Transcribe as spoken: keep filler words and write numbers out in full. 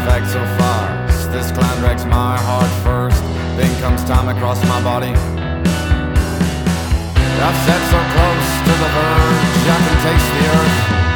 perfect so fast. This clown breaks my heart first, then comes time across my body. I've sat so close to the verge, I can taste the earth.